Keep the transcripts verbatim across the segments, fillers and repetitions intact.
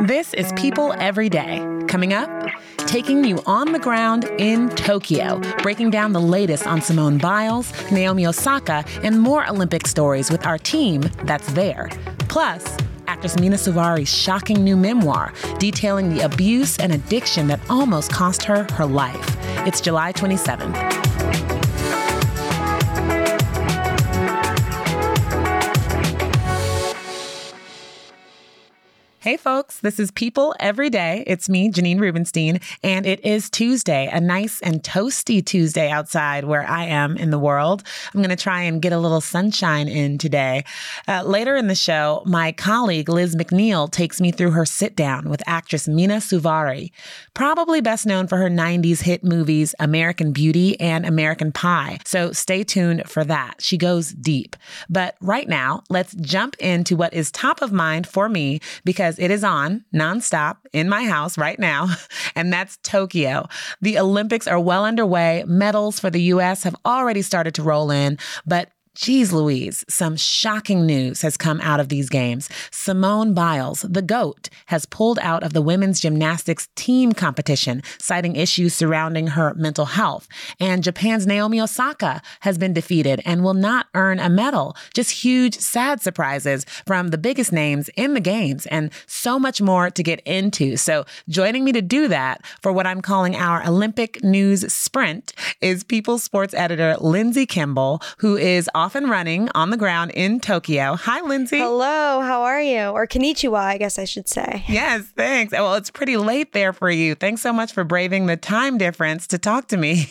This is People Every Day. Coming up, taking you on the ground in Tokyo, breaking down the latest on Simone Biles, Naomi Osaka, and more Olympic stories with our team that's there. Plus, actress Mena Suvari's shocking new memoir detailing the abuse and addiction that almost cost her her life. It's July twenty-seventh. Hey folks, this is People Every Day. It's me, Janine Rubenstein, and it is Tuesday, a nice and toasty Tuesday outside where I am in the world. I'm going to try and get a little sunshine in today. Uh, later in the show, my colleague Liz McNeil takes me through her sit-down with actress Mena Suvari, probably best known for her nineties hit movies American Beauty and American Pie. So stay tuned for that. She goes deep. But right now, let's jump into what is top of mind for me because it is on nonstop in my house right now, and that's Tokyo. The Olympics are well underway. Medals for the U S have already started to roll in, but geez Louise, some shocking news has come out of these games. Simone Biles, the GOAT, has pulled out of the women's gymnastics team competition, citing issues surrounding her mental health. And Japan's Naomi Osaka has been defeated and will not earn a medal. Just huge, sad surprises from the biggest names in the games and so much more to get into. So joining me to do that for what I'm calling our Olympic News Sprint is People Sports editor Lindsay Kimball, who is off and running on the ground in Tokyo. Hi, Lindsay. Hello, how are you? Or konnichiwa, I guess I should say. Yes, thanks. Well, it's pretty late there for you. Thanks so much for braving the time difference to talk to me.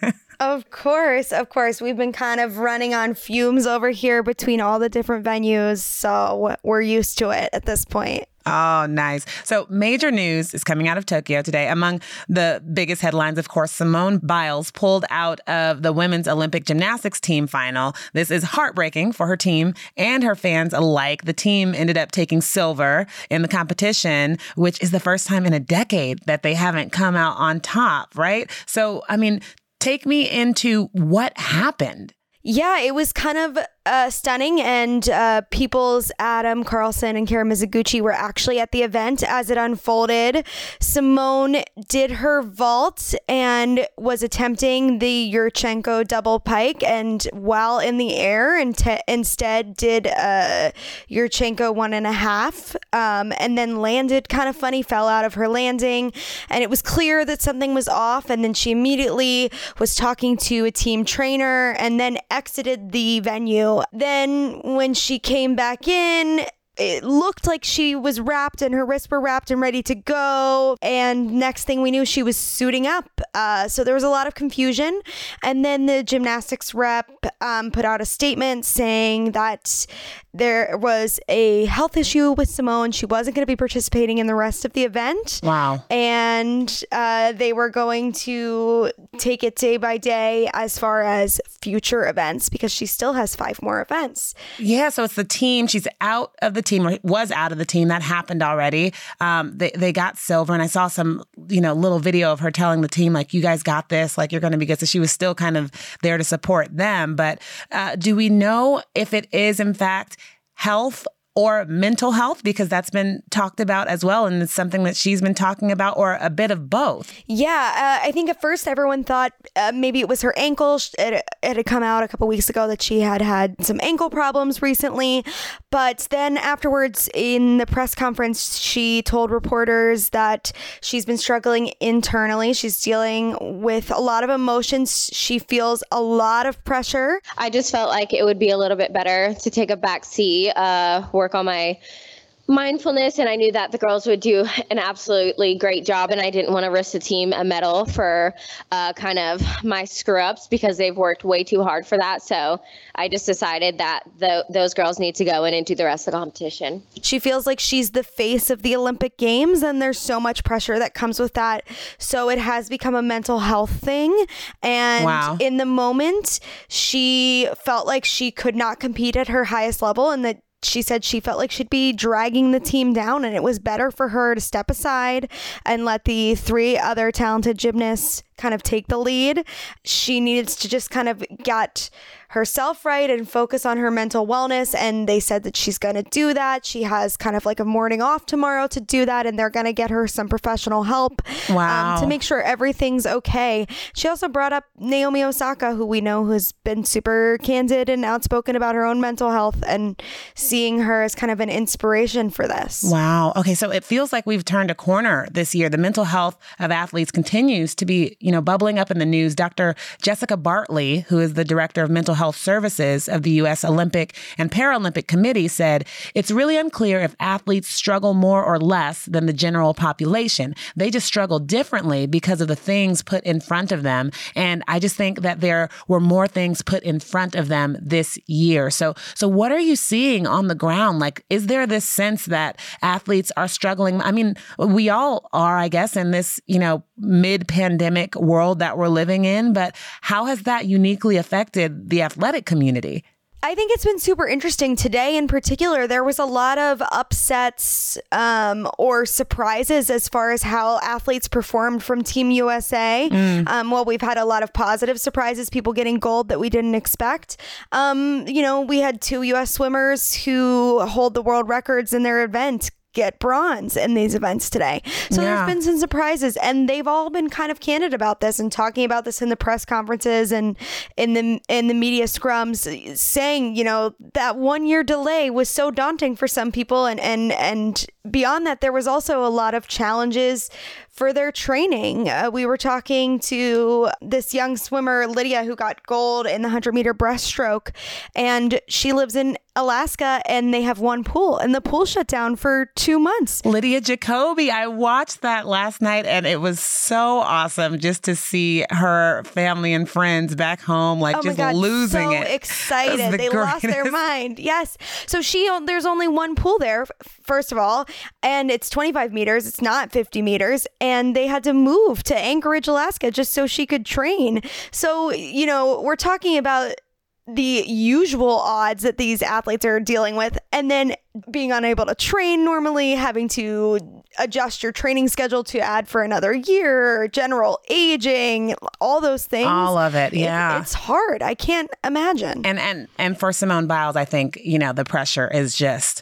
Of course, of course. We've been kind of running on fumes over here between all the different venues, so we're used to it at this point. Oh, nice. So major news is coming out of Tokyo today. Among the biggest headlines, of course, Simone Biles pulled out of the women's Olympic gymnastics team final. This is heartbreaking for her team and her fans alike. The team ended up taking silver in the competition, which is the first time in a decade that they haven't come out on top, right? So, I mean, take me into what happened. Yeah, it was kind of uh, stunning, and uh, People's Adam Carlson and Kara Mizuguchi were actually at the event as it unfolded. Simone did her vault and was attempting the Yurchenko double pike, and while in the air, and te- instead did uh, Yurchenko one and a half, um, and then landed kind of funny, fell out of her landing, and it was clear that something was off, and then she immediately was talking to a team trainer, and then exited the venue. Then when she came back in, it looked like she was wrapped and her wrists were wrapped and ready to go. And next thing we knew, she was suiting up. Uh, so there was a lot of confusion. And then the gymnastics rep um, put out a statement saying that there was a health issue with Simone. She wasn't going to be participating in the rest of the event. Wow. And uh, they were going to take it day by day as far as future events, because she still has five more events. Yeah, so it's the team. She's out of the team, or was out of the team. That happened already. Um, they, they got silver, and I saw some, you know, little video of her telling the team, like, you guys got this, like, you're going to be good. So she was still kind of there to support them. But uh, do we know if it is, in fact, health or mental health? Because that's been talked about as well, and it's something that she's been talking about, or a bit of both. Yeah, uh, I think at first everyone thought uh, maybe it was her ankle. It, it had come out a couple weeks ago that she had had some ankle problems recently. But then afterwards in the press conference, she told reporters that she's been struggling internally. She's dealing with a lot of emotions. She feels a lot of pressure. I just felt like it would be a little bit better to take a back seat, uh, work on my mindfulness, and I knew that the girls would do an absolutely great job, and I didn't want to risk the team a medal for uh, kind of my screw-ups, because they've worked way too hard for that. So I just decided that the, those girls need to go in and do the rest of the competition. She feels like she's the face of the Olympic Games, and there's so much pressure that comes with that. So it has become a mental health thing. And wow. in the moment, she felt like she could not compete at her highest level, and that she said she felt like she'd be dragging the team down, and it was better for her to step aside and let the three other talented gymnasts kind of take the lead. She needed to just kind of get herself right and focus on her mental wellness. And they said that she's going to do that. She has kind of like a morning off tomorrow to do that. And they're going to get her some professional help wow. um, to make sure everything's okay. She also brought up Naomi Osaka, who we know has been super candid and outspoken about her own mental health, and seeing her as kind of an inspiration for this. Wow. Okay. So it feels like we've turned a corner this year. The mental health of athletes continues to be, you know, bubbling up in the news. Doctor Jessica Bartley, who is the director of mental health services of the U S Olympic and Paralympic Committee, said it's really unclear if athletes struggle more or less than the general population. They just struggle differently because of the things put in front of them. And I just think that there were more things put in front of them this year. So, so what are you seeing on the ground? Like, is there this sense that athletes are struggling? I mean, we all are, I guess, in this, you know, mid-pandemic world that we're living in, but how has that uniquely affected the athletic community? I think it's been super interesting. Today in particular, there was a lot of upsets um, or surprises as far as how athletes performed from Team U S A. Mm. Um, well, we've had a lot of positive surprises, people getting gold that we didn't expect. Um, you know, we had two U S swimmers who hold the world records in their event get bronze in these events today. So yeah. There's been some surprises, and they've all been kind of candid about this and talking about this in the press conferences and in the in the media scrums, saying, you know, that one year delay was so daunting for some people, and and and beyond that, there was also a lot of challenges for their training. Uh, we were talking to this young swimmer, Lydia, who got gold in the one hundred meter breaststroke, and she lives in Alaska, and they have one pool, and the pool shut down for two months. Lydia Jacoby, I watched that last night, and it was so awesome just to see her family and friends back home, like oh just God, losing so it. Excited. The they greatest. Lost their mind. Yes. So she, there's only one pool there, first of all, and it's twenty-five meters. It's not fifty meters. And they had to move to Anchorage, Alaska, just so she could train. So, you know, we're talking about the usual odds that these athletes are dealing with, and then being unable to train normally, having to adjust your training schedule to add for another year, general aging, all those things. All of it. Yeah. It, it's hard. I can't imagine. And, and, and for Simone Biles, I think, you know, the pressure is just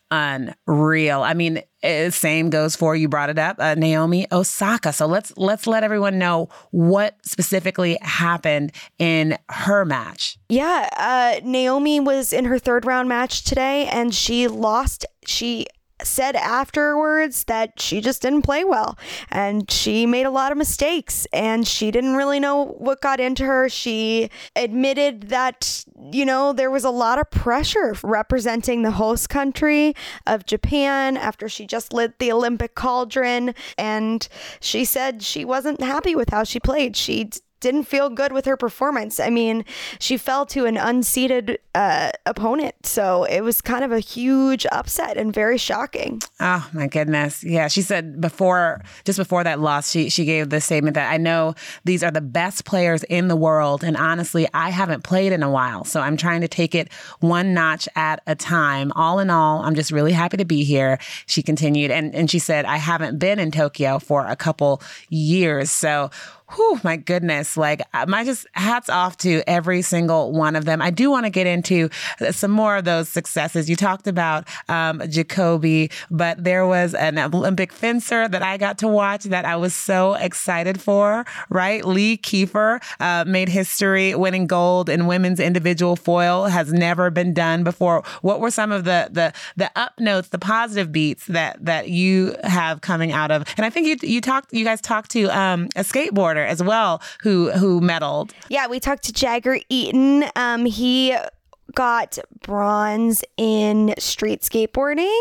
unreal. I mean, it, same goes for, you brought it up, uh, Naomi Osaka. So let's, let's let everyone know what specifically happened in her match. Yeah. Uh, Naomi was in her third round match today, and she lost. She said afterwards that she just didn't play well, and she made a lot of mistakes, and she didn't really know what got into her. She admitted that, you know, there was a lot of pressure representing the host country of Japan after she just lit the Olympic cauldron, and she said she wasn't happy with how she played. She didn't feel good with her performance. I mean, she fell to an unseeded uh, opponent. So it was kind of a huge upset and very shocking. Oh, my goodness. Yeah. She said before, just before that loss, she, she gave the statement that I know these are the best players in the world. And honestly, I haven't played in a while. So I'm trying to take it one notch at a time. All in all, I'm just really happy to be here. She continued. And, and she said, I haven't been in Tokyo for a couple years. So whew, my goodness, like my just hats off to every single one of them. I do want to get into some more of those successes. You talked about um, Jacoby, but there was an Olympic fencer that I got to watch that I was so excited for, right? Lee Kiefer uh, made history winning gold in women's individual foil, has never been done before. What were some of the the the up notes, the positive beats that that you have coming out of? And I think you you talked, you guys talked to um, a skateboarder as well who who medaled. Yeah, we talked to Jagger Eaton. Um, he got bronze in street skateboarding,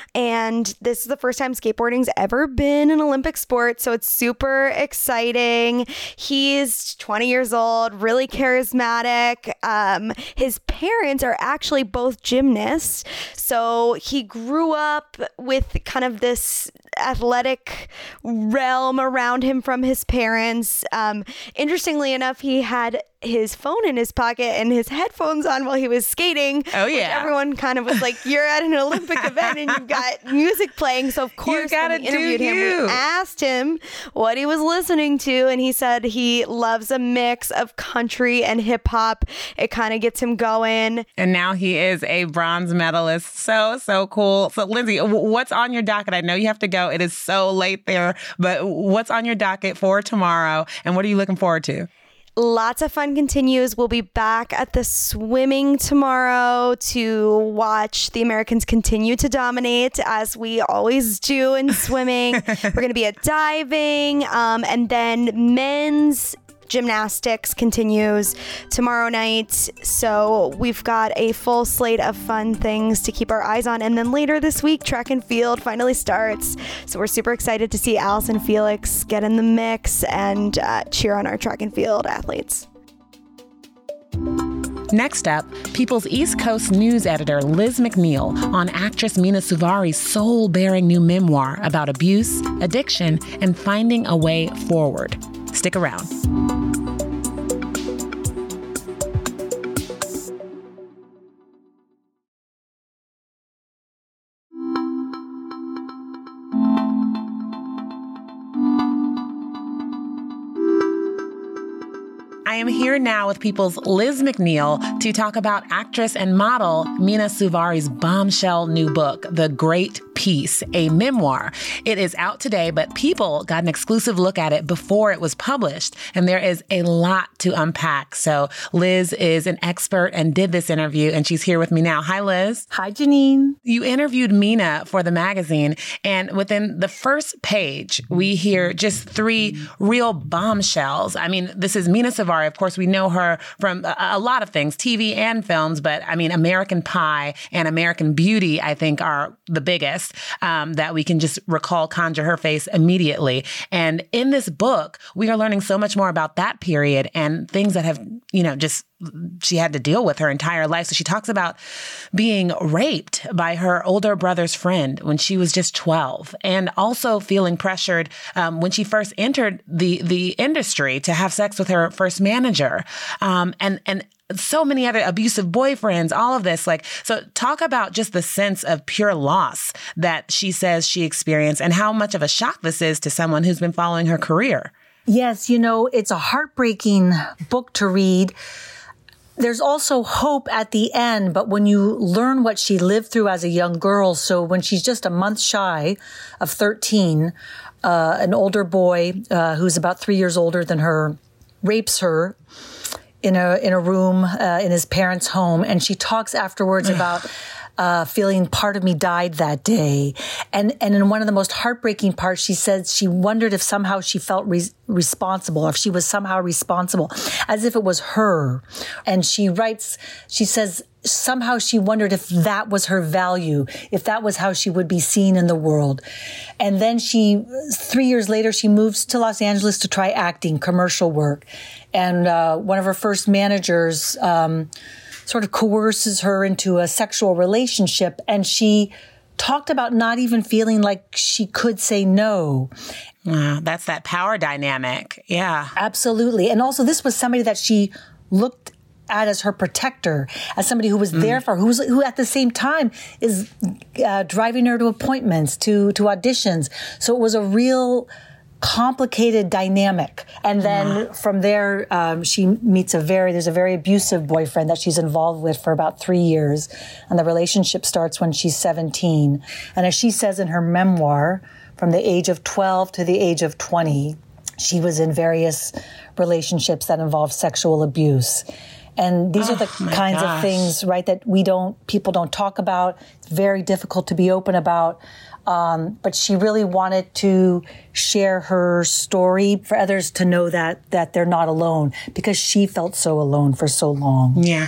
and this is the first time skateboarding's ever been an Olympic sport, so it's super exciting. He's twenty years old, really charismatic. Um, his parents are actually both gymnasts, so he grew up with kind of this athletic realm around him from his parents. Um, interestingly enough, he had his phone in his pocket and his headphones on while he was skating. Oh, yeah. Everyone kind of was like, you're at an Olympic event and you've got music playing. So, of course, when we interviewed him, we asked him what he was listening to. And he said he loves a mix of country and hip hop. It kind of gets him going. And now he is a bronze medalist. So, so cool. So, Lindsay, what's on your docket? I know you have to go. It is so late there. But what's on your docket for tomorrow? And what are you looking forward to? Lots of fun continues. We'll be back at the swimming tomorrow to watch the Americans continue to dominate, as we always do in swimming. We're going to be at diving. Um, and then men's gymnastics continues tomorrow night. So we've got a full slate of fun things to keep our eyes on. And then later this week, track and field finally starts. So we're super excited to see Allison Felix get in the mix and uh, cheer on our track and field athletes. Next up, People's East Coast news editor Liz McNeil on actress Mena Suvari's soul-bearing new memoir about abuse, addiction, and finding a way forward. Stick around. I am here now with People's Liz McNeil to talk about actress and model Mena Suvari's bombshell new book, The Great Peace, a memoir. It is out today, but People got an exclusive look at it before it was published, and there is a lot to unpack. So Liz is an expert and did this interview, and she's here with me now. Hi, Liz. Hi, Janine. You interviewed Mena for the magazine, and within the first page, we hear just three real bombshells. I mean, this is Mena Suvari. Of course, we know her from a, a lot of things, T V and films, but I mean, American Pie and American Beauty, I think, are the biggest um, that we can just recall, conjure her face immediately. And in this book, we are learning so much more about that period and things that have, you know, just she had to deal with her entire life. So she talks about being raped by her older brother's friend when she was just twelve, and also feeling pressured um, when she first entered the the industry to have sex with her first manager, um, and and so many other abusive boyfriends, all of this. Like, so talk about just the sense of pure loss that she says she experienced and how much of a shock this is to someone who's been following her career. Yes, you know, it's a heartbreaking book to read. There's also hope at the end, but when you learn what she lived through as a young girl, so when she's just a month shy of thirteen, uh, an older boy uh, who's about three years older than her rapes her in a in a room uh, in his parents' home, and she talks afterwards about Uh, feeling part of me died that day. And and in one of the most heartbreaking parts, she said she wondered if somehow she felt re- responsible, or if she was somehow responsible, as if it was her. And she writes, she says, somehow she wondered if that was her value, if that was how she would be seen in the world. And then she, three years later, she moves to Los Angeles to try acting, commercial work. And uh, one of her first managers um sort of coerces her into a sexual relationship. And she talked about not even feeling like she could say no. Wow, that's that power dynamic. Yeah. Absolutely. And also this was somebody that she looked at as her protector, as somebody who was mm. there for her, who, was, who at the same time is uh, driving her to appointments, to, to auditions. So it was a real complicated dynamic. And then yeah. from there, um, she meets a very, there's a very abusive boyfriend that she's involved with for about three years. And the relationship starts when she's seventeen. And as she says in her memoir, from the age of twelve to the age of twenty, she was in various relationships that involved sexual abuse. And these oh, are the kinds gosh. of things, right, that we don't, people don't talk about. It's very difficult to be open about. Um, but she really wanted to share her story for others to know that that they're not alone, because she felt so alone for so long. Yeah.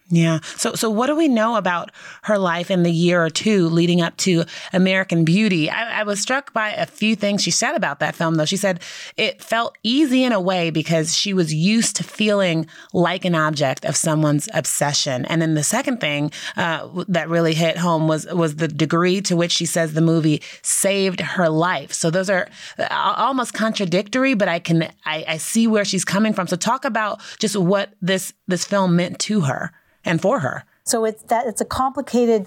Yeah. So, so what do we know about her life in the year or two leading up to American Beauty? I, I was struck by a few things she said about that film, though. She said it felt easy in a way because she was used to feeling like an object of someone's obsession. And then the second thing uh, that really hit home was was the degree to which she says the movie saved her life. So those are almost contradictory, but I can I, I see where she's coming from. So talk about just what this this film meant to her and for her. So it's that it's a complicated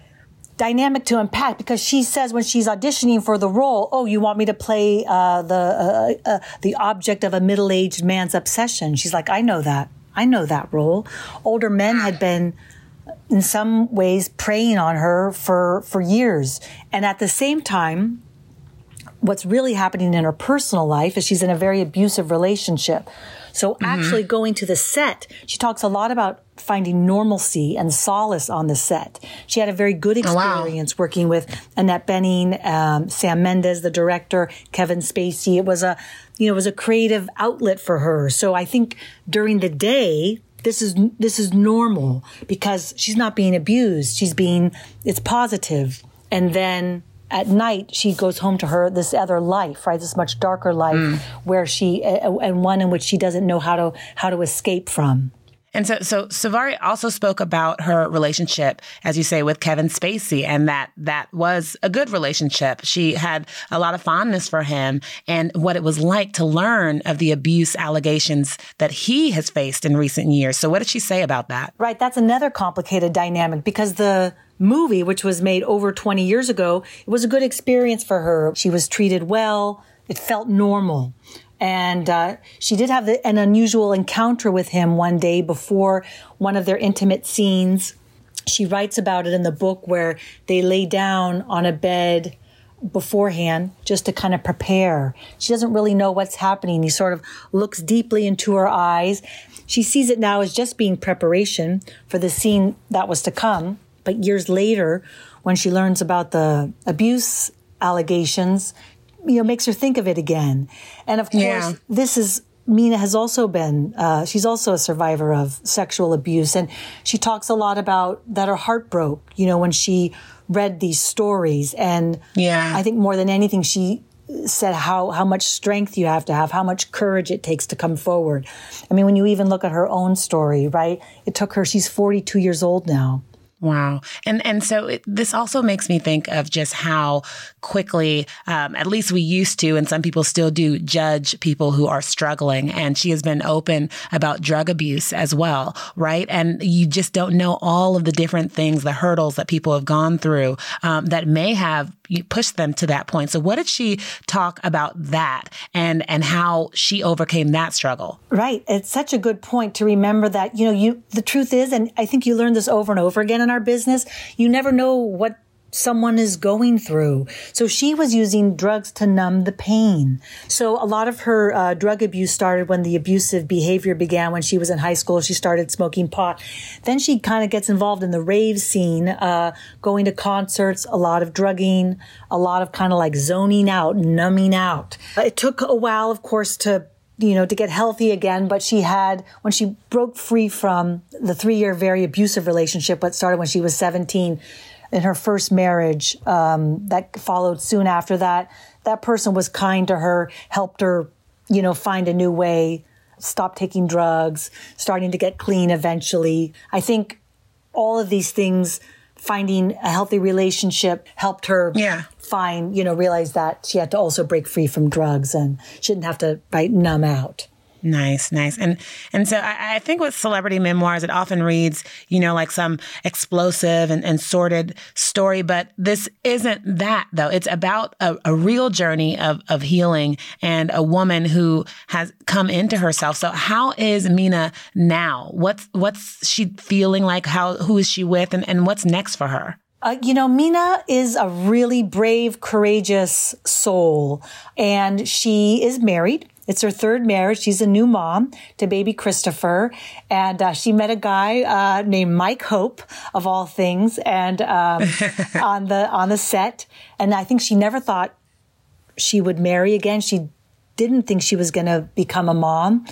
dynamic to unpack because she says when she's auditioning for the role, "Oh, you want me to play uh, the uh, uh, the object of a middle-aged man's obsession?" She's like, "I know that. I know that role." Older men had been, in some ways, preying on her for for years, and at the same time, what's really happening in her personal life is she's in a very abusive relationship. So mm-hmm. actually going to the set, she talks a lot about finding normalcy and solace on the set. She had a very good experience oh, wow. working with Annette Bening, um, Sam Mendes, the director, Kevin Spacey. It was a, you know, it was a creative outlet for her. So I think during the day, this is, this is normal because she's not being abused. She's being, it's positive. And then at night, she goes home to her, this other life, right? This much darker life mm. where she, uh, and one in which she doesn't know how to, how to escape from. And so, so Savari also spoke about her relationship, as you say, with Kevin Spacey, and that that was a good relationship. She had a lot of fondness for him and what it was like to learn of the abuse allegations that he has faced in recent years. So what did she say about that? Right. That's another complicated dynamic because the movie, which was made over twenty years ago, it was a good experience for her. She was treated well. It felt normal. And uh, she did have the, an unusual encounter with him one day before one of their intimate scenes. She writes about it in the book where they lay down on a bed beforehand just to kind of prepare. She doesn't really know what's happening. He sort of looks deeply into her eyes. She sees it now as just being preparation for the scene that was to come. But years later, when she learns about the abuse allegations, you know, makes her think of it again. And of course, yeah. this is, Mina has also been, uh, she's also a survivor of sexual abuse. And she talks a lot about that her heart broke, you know, when she read these stories. And yeah. I think more than anything, she said how, how much strength you have to have, how much courage it takes to come forward. I mean, when you even look at her own story, right? It took her, she's forty-two years old now. Wow. And and so it, this also makes me think of just how quickly, um, at least we used to, and some people still do, judge people who are struggling. And she has been open about drug abuse as well, right? And you just don't know all of the different things, the hurdles that people have gone through um, that may have pushed them to that point. So what did she talk about that and, and how she overcame that struggle? Right. It's such a good point to remember that, you know, you the truth is, and I think you learn this over and over again in our business, you never know what someone is going through. So she was using drugs to numb the pain. So a lot of her uh, drug abuse started when the abusive behavior began when she was in high school. She started smoking pot. Then she kind of gets involved in the rave scene, uh, going to concerts, a lot of drugging, a lot of kind of like zoning out, numbing out. It took a while, of course, to you know, to get healthy again. But she had, when she broke free from the three-year very abusive relationship, what started when she was seventeen, in her first marriage, um, that followed soon after that, that person was kind to her, helped her, you know, find a new way, stop taking drugs, starting to get clean eventually. I think all of these things, finding a healthy relationship, helped her yeah. find, you know, realize that she had to also break free from drugs and shouldn't have to, right, numb out. Nice, nice. And and so I, I think with celebrity memoirs, it often reads, you know, like some explosive and, and sordid story. But this isn't that, though. It's about a, a real journey of, of healing and a woman who has come into herself. So how is Mina now? What's what's she feeling like? How who is she with? And, and what's next for her? Uh, you know, Mina is a really brave, courageous soul. And she is married. It's her third marriage. She's a new mom to baby Christopher. And uh, she met a guy uh, named Mike Hope, of all things, and um, on the on the set. And I think she never thought she would marry again. She didn't think she was going to become a mom.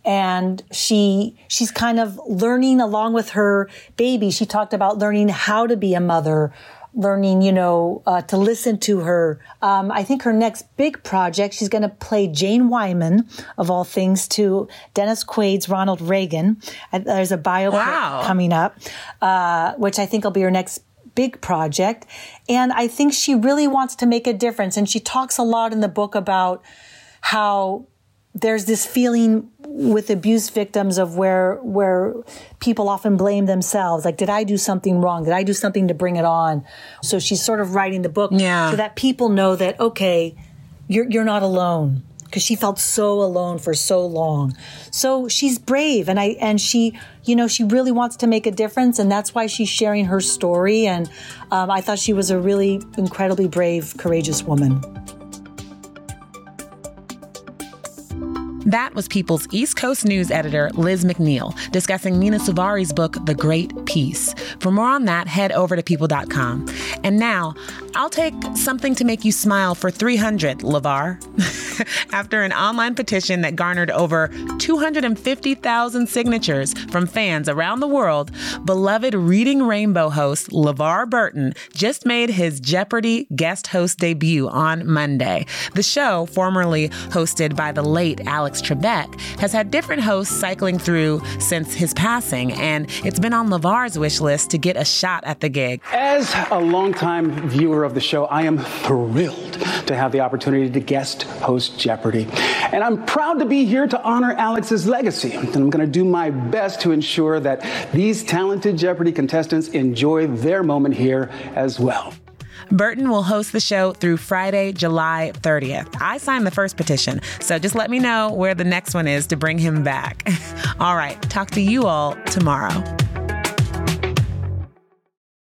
And she she's kind of learning along with her baby. She talked about learning how to be a mother, learning, you know, uh, to listen to her. Um, I think her next big project, she's going to play Jane Wyman, of all things, to Dennis Quaid's Ronald Reagan. And there's a biopic wow. coming up, uh, which I think will be her next big project. And I think she really wants to make a difference. And she talks a lot in the book about how there's this feeling with abuse victims of where where people often blame themselves. Like, did I do something wrong? Did I do something to bring it on? So she's sort of writing the book yeah. so that people know that, okay, you're you're not alone. Because she felt so alone for so long. So she's brave, and I and she, you know, she really wants to make a difference, and that's why she's sharing her story. And um, I thought she was a really incredibly brave, courageous woman. That was People's East Coast News editor, Liz McNeil, discussing Nina Suvari's book, The Great Peace. For more on that, head over to people dot com. And now, I'll take something to make you smile for three hundred, LeVar. After an online petition that garnered over two hundred fifty thousand signatures from fans around the world, beloved Reading Rainbow host LeVar Burton just made his Jeopardy guest host debut on Monday. The show, formerly hosted by the late Alex Trebek, has had different hosts cycling through since his passing, and it's been on LeVar's wish list to get a shot at the gig. As a longtime viewer of the show, I am thrilled to have the opportunity to guest host Jeopardy. And I'm proud to be here to honor Alex's legacy. And I'm going to do my best to ensure that these talented Jeopardy contestants enjoy their moment here as well. Burton will host the show through Friday, July thirtieth. I signed the first petition, so just let me know where the next one is to bring him back. All right, talk to you all tomorrow.